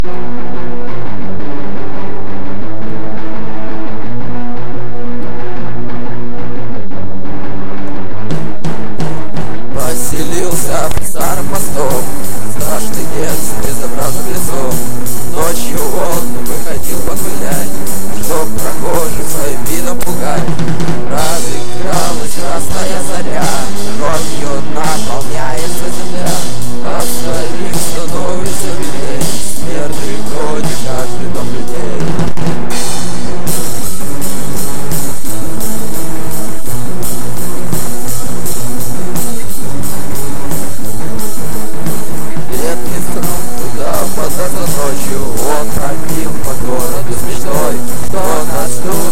Поселился в старом мосту, страшный дед с безобразным лицом. Ночью он выходил погулять, чтоб прохожих своим видом пугать. Разыгралась красная заря, кровью наполняется земля. От своих становится белей, смерть приходит каждый дом людей. Ночью он пробил по городу с мечтой, что наступит.